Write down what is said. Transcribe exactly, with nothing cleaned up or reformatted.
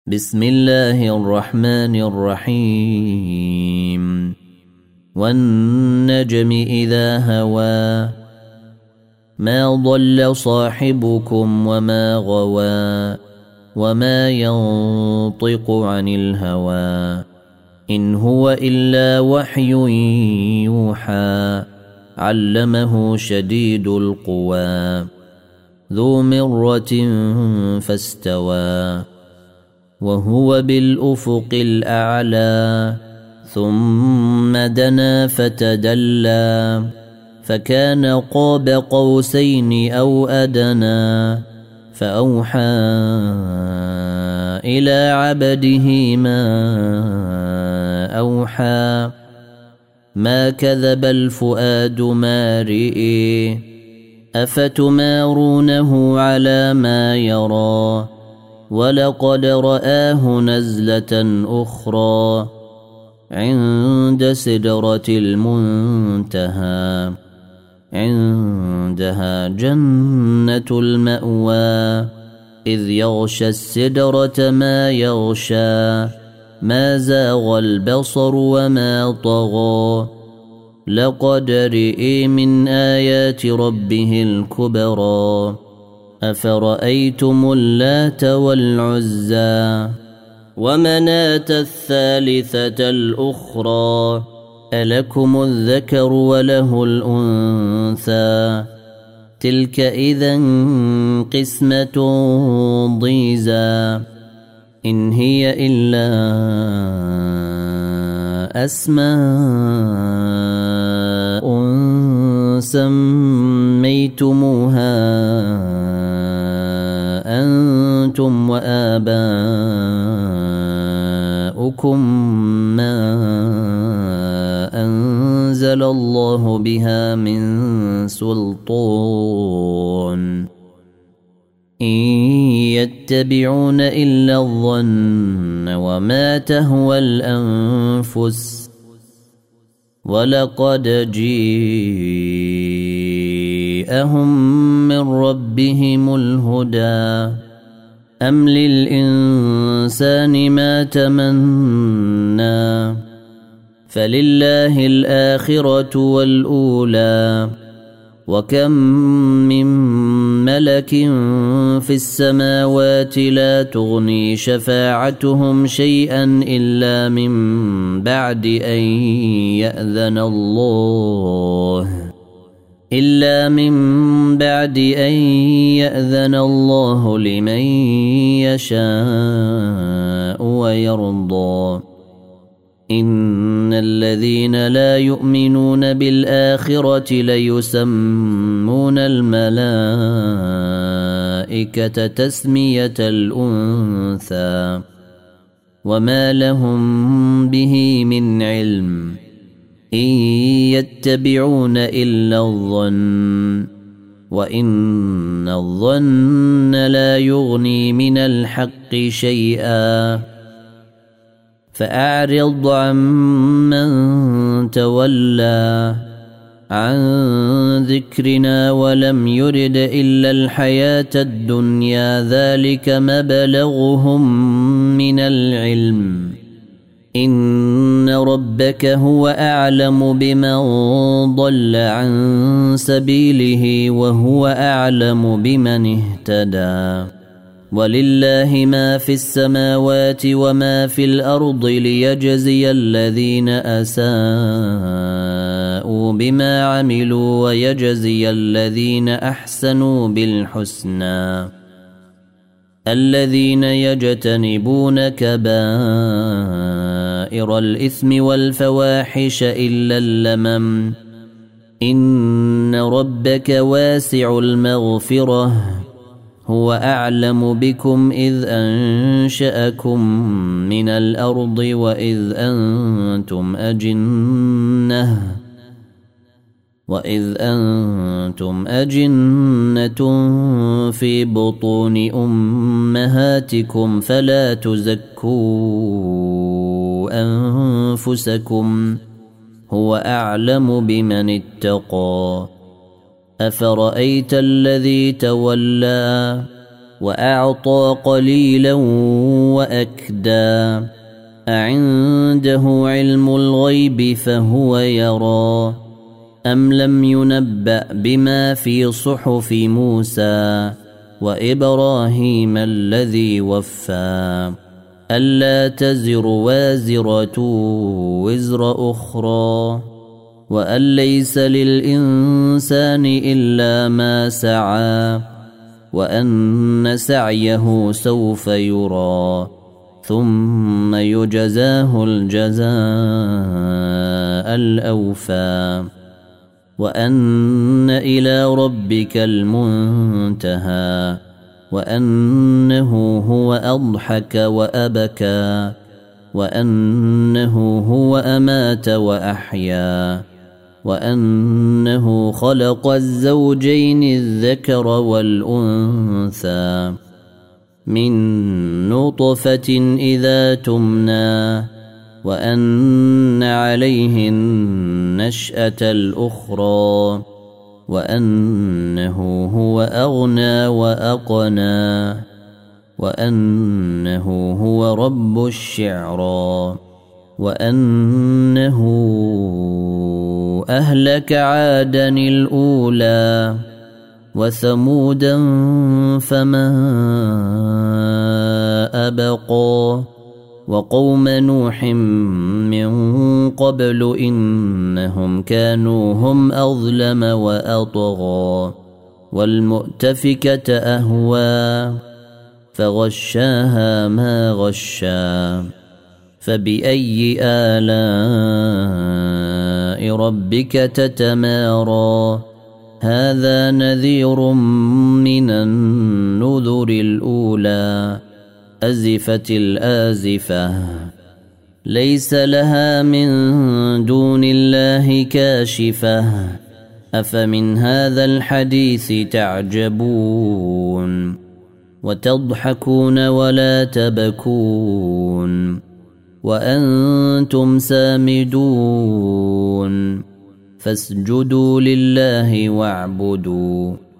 بسم الله الرحمن الرحيم والنجم إذا هوى ما ضل صاحبكم وما غوى وما ينطق عن الهوى إن هو إلا وحي يوحى علمه شديد القوى ذو مرة فاستوى وهو بالأفق الأعلى ثم دنا فتدلى فكان قاب قوسين أو أدنى فأوحى إلى عبده ما أوحى ما كذب الفؤاد ما رئي أفتمارونه على ما يرى ولقد رآه نزلة أخرى عند سدرة المنتهى عندها جنة المأوى إذ يغشى السدرة ما يغشى ما زاغ البصر وما طغى لقد رئي من آيات ربه الكبرى أفرأيتم اللات والعزى ومناة الثالثة الأخرى ألكم الذكر وله الأنثى تلك إذا قسمة ضيزى إن هي إلا أسماء سميتموها أنتم وآباؤكم ما أنزل الله بها من سلطان إن يتبعون إلا الظن وما تهوى الأنفس ولقد جيءهم من ربهم الهدى أم للإنسان ما تمنى فلله الآخرة والأولى وكم من ملك في السماوات لا تغني شفاعتهم شيئا إلا من بعد أن يأذن الله إلا من بعد أن يأذن الله لمن يشاء ويرضى إن الذين لا يؤمنون بالآخرة ليسمون الملائكة تسمية الأنثى وما لهم به من علم إن يتبعون إلا الظن وإن الظن لا يغني من الحق شيئا فأعرض عمن تولى عن ذكرنا ولم يرد إلا الحياة الدنيا ذلك مبلغهم من العلم إن ربك هو أعلم بمن ضل عن سبيله وهو أعلم بمن اهتدى ولله ما في السماوات وما في الأرض ليجزي الذين أساءوا بما عملوا ويجزي الذين أحسنوا بالحسنى الذين يجتنبون كبائر الإثم والفواحش إلا اللمم إن ربك واسع المغفرة هو أعلم بكم إذ أنشأكم من الأرض وإذ أنتم أجنة وإذ أنتم أجنة في بطون أمهاتكم فلا تزكوا أنفسكم هو أعلم بمن اتقى أفرأيت الذي تولى وأعطى قليلا وأكدى أعنده علم الغيب فهو يرى أم لم ينبأ بما في صحف موسى وإبراهيم الذي وفى ألا تزر وازرة وزر أخرى وأن ليس للإنسان إلا ما سعى وأن سعيه سوف يرى ثم يجزاه الجزاء الأوفى وأن إلى ربك المنتهى وأنه هو أضحك وأبكى وأنه هو أمات وأحيا وأنه خلق الزوجين الذكر والأنثى من نطفة إذا تمنى وأن عليه النشأة الأخرى وأنه هو أغنى وأقنى وأنه هو رب الشعرى وأنه أهلك عادا الأولى وثمودا فما أبقى وقوم نوح من قبل إنهم كانوا هم أظلم وأطغى والمؤتفكة أهوى فغشاها ما غشا فبأي آلاء ربك تتمارى هذا نذير من النذر الأولى أزفت الآزفة ليس لها من دون الله كاشفة أفمن هذا الحديث تعجبون وتضحكون ولا تبكون وأنتم سامدون فاسجدوا لله واعبدوا